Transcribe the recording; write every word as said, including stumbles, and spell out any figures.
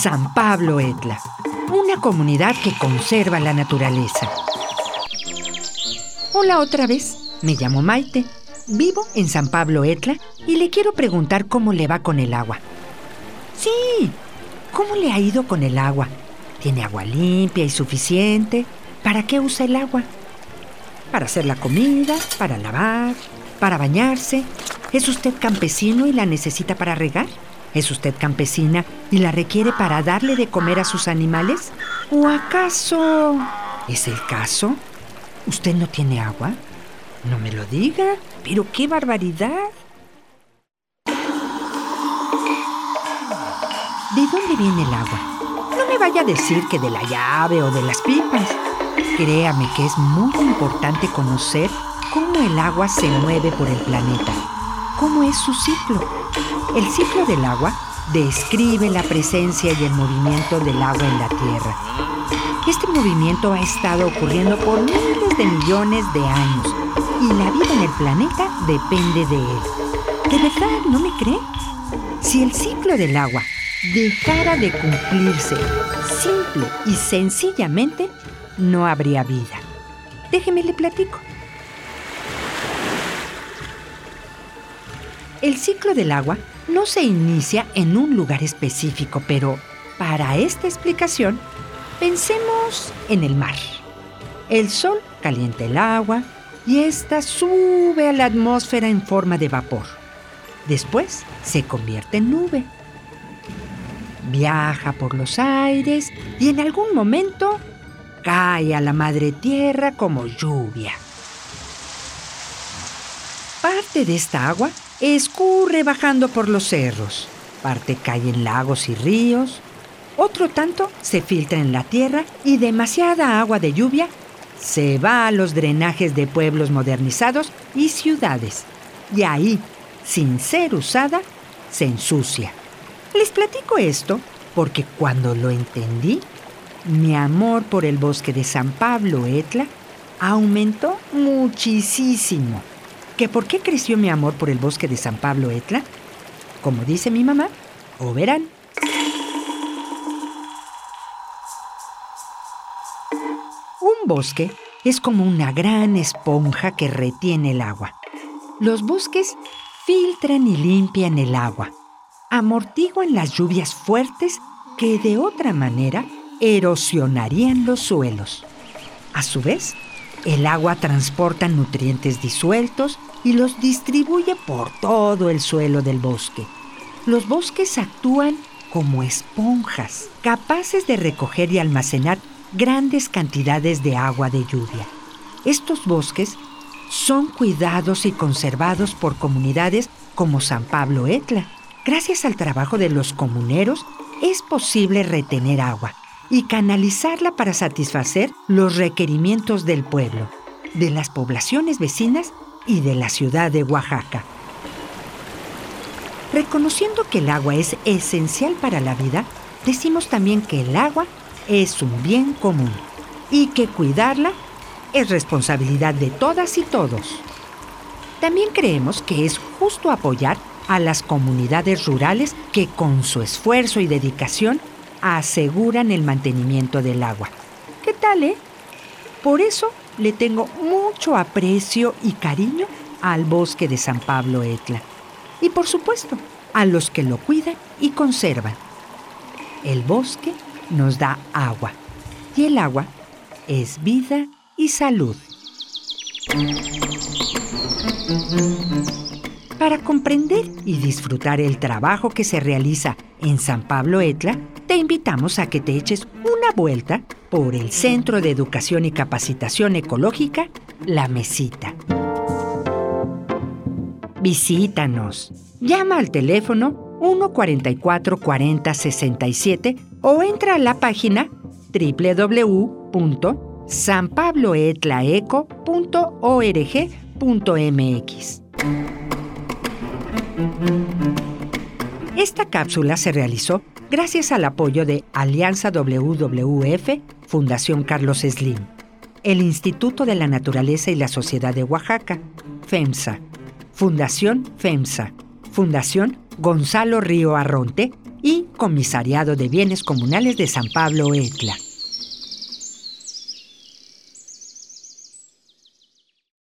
San Pablo Etla, una comunidad que conserva la naturaleza. Hola otra vez, me llamo Maite, vivo en San Pablo Etla y le quiero preguntar cómo le va con el agua. Sí, ¿cómo le ha ido con el agua? ¿Tiene agua limpia y suficiente? ¿Para qué usa el agua? ¿Para hacer la comida? ¿Para lavar? ¿Para bañarse? ¿Es usted campesino y la necesita para regar? ¿Es usted campesina y la requiere para darle de comer a sus animales? ¿O acaso es el caso? ¿Usted no tiene agua? No me lo diga, pero qué barbaridad. ¿De dónde viene el agua? No me vaya a decir que de la llave o de las pipas. Créame que es muy importante conocer cómo el agua se mueve por el planeta. ¿Cómo es su ciclo? El ciclo del agua describe la presencia y el movimiento del agua en la Tierra. Este movimiento ha estado ocurriendo por miles de millones de años y la vida en el planeta depende de él. ¿De verdad no me cree? Si el ciclo del agua dejara de cumplirse simple y sencillamente, no habría vida. Déjeme le platico. El ciclo del agua no se inicia en un lugar específico, pero para esta explicación, pensemos en el mar. El sol calienta el agua y ésta sube a la atmósfera en forma de vapor. Después se convierte en nube. Viaja por los aires y en algún momento cae a la madre tierra como lluvia. Parte de esta agua escurre bajando por los cerros, parte cae en lagos y ríos, otro tanto se filtra en la tierra y demasiada agua de lluvia se va a los drenajes de pueblos modernizados y ciudades, y ahí, sin ser usada, se ensucia. Les platico esto porque cuando lo entendí, mi amor por el bosque de San Pablo Etla aumentó muchísimo. ¿Que por qué creció mi amor por el bosque de San Pablo Etla? Como dice mi mamá, o verán. Un bosque es como una gran esponja que retiene el agua. Los bosques filtran y limpian el agua, amortiguan las lluvias fuertes que de otra manera erosionarían los suelos. A su vez, el agua transporta nutrientes disueltos y los distribuye por todo el suelo del bosque. Los bosques actúan como esponjas, capaces de recoger y almacenar grandes cantidades de agua de lluvia. Estos bosques son cuidados y conservados por comunidades como San Pablo Etla. Gracias al trabajo de los comuneros, es posible retener agua y canalizarla para satisfacer los requerimientos del pueblo, de las poblaciones vecinas y de la ciudad de Oaxaca. Reconociendo que el agua es esencial para la vida, decimos también que el agua es un bien común y que cuidarla es responsabilidad de todas y todos. También creemos que es justo apoyar a las comunidades rurales que con su esfuerzo y dedicación aseguran el mantenimiento del agua. ¿Qué tal, eh? Por eso le tengo mucho aprecio y cariño al bosque de San Pablo Etla. Y por supuesto, a los que lo cuidan y conservan. El bosque nos da agua, y el agua es vida y salud. Para comprender y disfrutar el trabajo que se realiza en San Pablo Etla, te invitamos a que te eches una vuelta por el Centro de Educación y Capacitación Ecológica La Mesita. Visítanos. Llama al teléfono uno cuarenta y cuatro cuarenta sesenta y siete o entra a la página doble u doble u doble u punto san pablo etla eco punto org punto m x. Esta cápsula se realizó gracias al apoyo de Alianza W W F, Fundación Carlos Slim, el Instituto de la Naturaleza y la Sociedad de Oaxaca, FEMSA, Fundación FEMSA, Fundación Gonzalo Río Arronte y Comisariado de Bienes Comunales de San Pablo Etla.